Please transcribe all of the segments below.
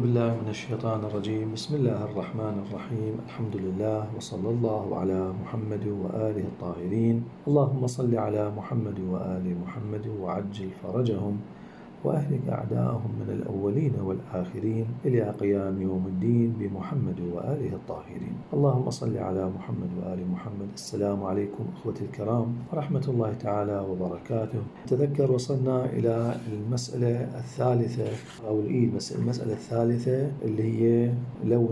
بالله من الشيطان الرجيم. بسم الله الرحمن الرحيم. الحمد لله وصلى الله على محمد وآله الطاهرين. اللهم صل على محمد وآل محمد وعجل فرجهم وأهلك أعداءهم من الأولين والآخرين إلى قيام يوم الدين بمحمد وآله الطاهرين. اللهم صل على محمد وآل محمد. السلام عليكم أخوتي الكرام ورحمة الله تعالى وبركاته. تذكر وصلنا إلى المسألة الثالثة أو المسألة الثالثة اللي هي لو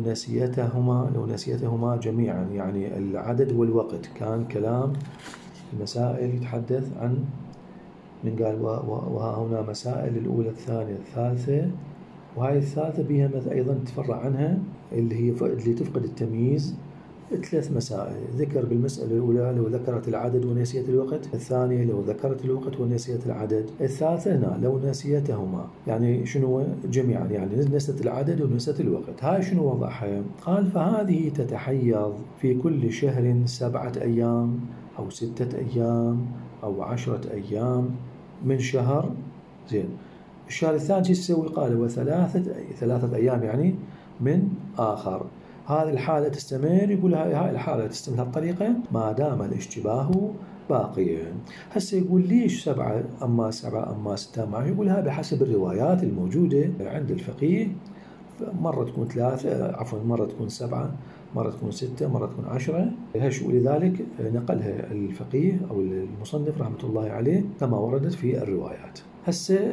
نسيتهما جميعا، يعني العدد والوقت. كان كلام المسائل يتحدث عن من قال وها هنا مسائل الأولى الثانية الثالثة، وهاي الثالثة بها أيضا تفرع عنها اللي تفقد التمييز. ثلاث مسائل ذكر بالمسألة الأولى لو ذكرت العدد ونسيت الوقت، الثانية لو ذكرت الوقت ونسيت العدد، الثالثة هنا لو نسيتهما، يعني شنو جميعا، يعني نسيت العدد ونسيت الوقت. هاي شنو وضعها؟ قال فهذه تتحيض في كل شهر 7 أيام أو 6 أيام أو 10 أيام من شهر. زين، الشهر الثاني يسوي؟ قال وثلاثة أيام يعني من آخر. هذه الحالة تستمر، يقول هاي الحالة تستمر هالطريقة ما دام الاشتباه باقيا. هسه يقول ليش 7 أما 7 أما 6 أما؟ يقول هذا بحسب الروايات الموجودة عند الفقيه. مرة تكون 3 مرة تكون 7 مرة تكون 6 مرة تكون 10. ولذلك نقلها الفقيه أو المصنف رحمة الله عليه كما وردت في الروايات. هسه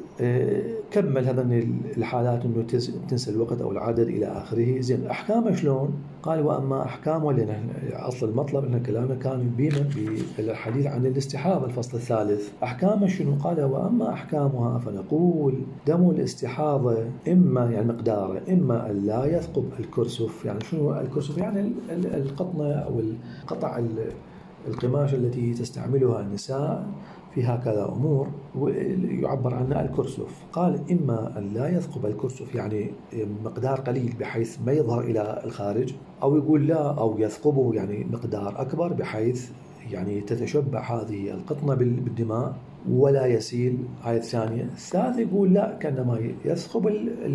كمل هذا الحالات انه تنسى الوقت او العدد الى اخره. زين، احكامه شلون؟ قال واما احكامه، لان اصل المطلب ان كلامه كان بينا بالحديث عن الاستحاضه الفصل الثالث. احكامه شنو؟ قال واما احكامها فنقول دم الاستحاضه اما يعني مقداره اما ان لا يثقب الكرسف. يعني شنو الكرسف؟ يعني القطنه او القطع القماش التي تستعملها النساء في هكذا أمور ويعبر عنها الكرسف. قال إما أن لا يثقب الكرسف يعني مقدار قليل بحيث ما يظهر إلى الخارج، أو يقول لا أو يثقبه يعني مقدار أكبر بحيث يعني تتشبع هذه القطنة بالدماء ولا يسيل. هاي الثانية. الثالث يقول لا، كأنما يثقب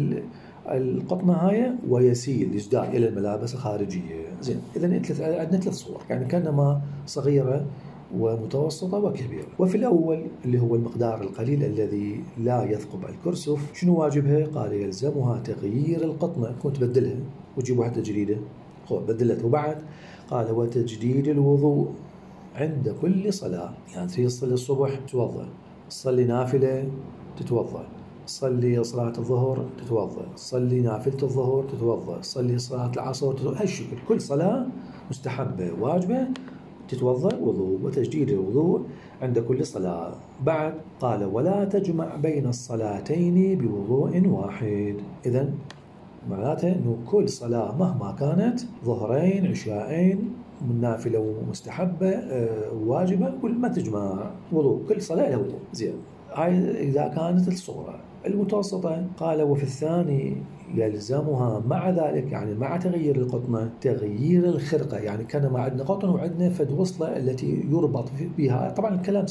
القطنة هاي ويسيل يزداد إلى الملابس الخارجية. زين، إذن عندنا 3 صور، يعني كأنما صغيرة ومتوسطة وكبيرة. وفي الأول اللي هو المقدار القليل الذي لا يثقب الكرسف، شنو واجبها؟ قال يلزمها تغيير القطنة، تكون تبدلها وتجيب واحدة جديدة. بدلت. وبعد قال وتجديد الوضوء عند كل صلاة. يعني تصلي الصبح تتوضأ، تصلي نافلة تتوضأ، تصلي صلاة الظهر تتوضأ، تصلي نافلة الظهر تتوضأ، تصلي صلاة العصر تتوضأ. هالشكل كل صلاة مستحبة واجبة تتوضأ وضوء، وتجديد الوضوء عند كل صلاة. بعد قال ولا تجمع بين الصلاتين بوضوء واحد. إذن معناته أنه كل صلاة مهما كانت، ظهرين عشاءين نافلة ومستحبة واجبة، كل ما تجمع وضوء، كل صلاة له وضوء. زين، هاي إذا كانت الصورة المتوسطة. قال وفي الثاني يلزمها مع ذلك، يعني مع تغيير القطنة، تغيير الخرقة. يعني كان ما عندنا قطن وعندنا فد وصلة التي يربط بها. طبعا الكلام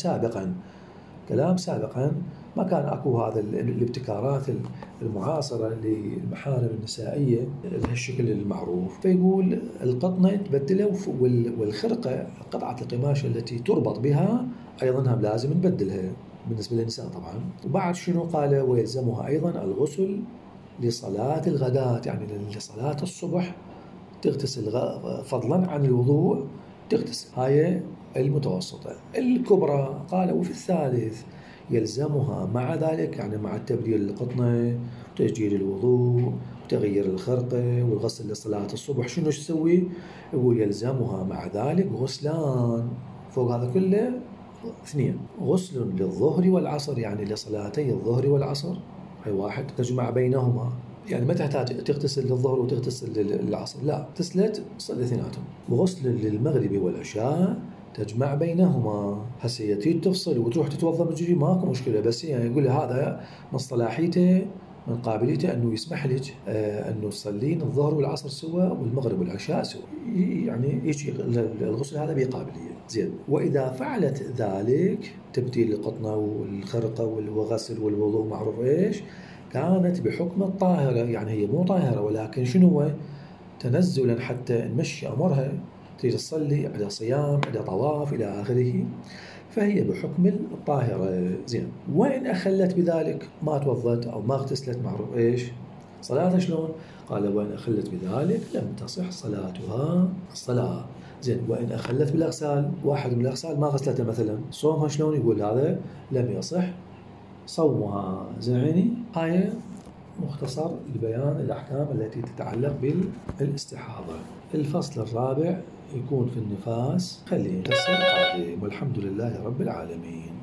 سابقا ما كان اكو هذا الابتكارات المعاصرة للمحارم النسائية بهالشكل المعروف. فيقول القطنة تبدلها، والخرقة قطعة القماش التي تربط بها أيضا هم لازم نبدلها بالنسبة للنساء طبعا. وبعد شنو قال ويلزمها أيضا الغسل لصلاة الغداة، يعني لصلاة الصبح تغتسل فضلا عن الوضوء تغتسل. هاي المتوسطة. الكبرى قال وفي الثالث يلزمها مع ذلك، يعني مع تبديل القطنة وتجديد الوضوء وتغيير الخرقة والغسل لصلاة الصبح، شنو تسوي؟ يقول يلزمها مع ذلك غسلان فوق هذا كله 2، غسل للظهر والعصر، يعني لصلاتي الظهر والعصر. هي واحد تجمع بينهما، يعني ما تحتاج تغتسل للظهر وتغتسل للعصر، لا، اغتسلت صلي اثنيناتهم. وغسل للمغرب والعشاء تجمع بينهما. هسه تيجي تفصل وتروح تتوضا من جديد ماكو مشكله، بس يعني يقول هذا من صلاحيته من قابليته انه يسمح لك انه تصلين الظهر والعصر سوا والمغرب والعشاء سوا، يعني يجي الغسل هذا بقابليه. زين، واذا فعلت ذلك تبديل القطنه والخرقه والغسل والوضوء معروف ايش، كانت بحكم الطاهرة، يعني هي مو طاهرة ولكن شنو هو؟ تنزلا حتى نمشي أمرها، تريد تصلي، عندها صيام، عندها طواف إلى آخره، فهي بحكم الطاهرة. زين، وإن أخلت بذلك، ما توضت أو ما اغتسلت، معروف إيش صلاتها شلون؟ قال وإن أخلت بذلك لم تصح صلاتها الصلاة. زين، وإن أخلت بالأغسال، واحد من الأغسال ما غسلتها مثلا، صومها شلون؟ يقول هذا لم يصح صومها. زين، هاي مختصر لبيان الأحكام التي تتعلق بالاستحاضة. الفصل الرابع يكون في النفاس، خليه يفصل قادم، والحمد لله رب العالمين.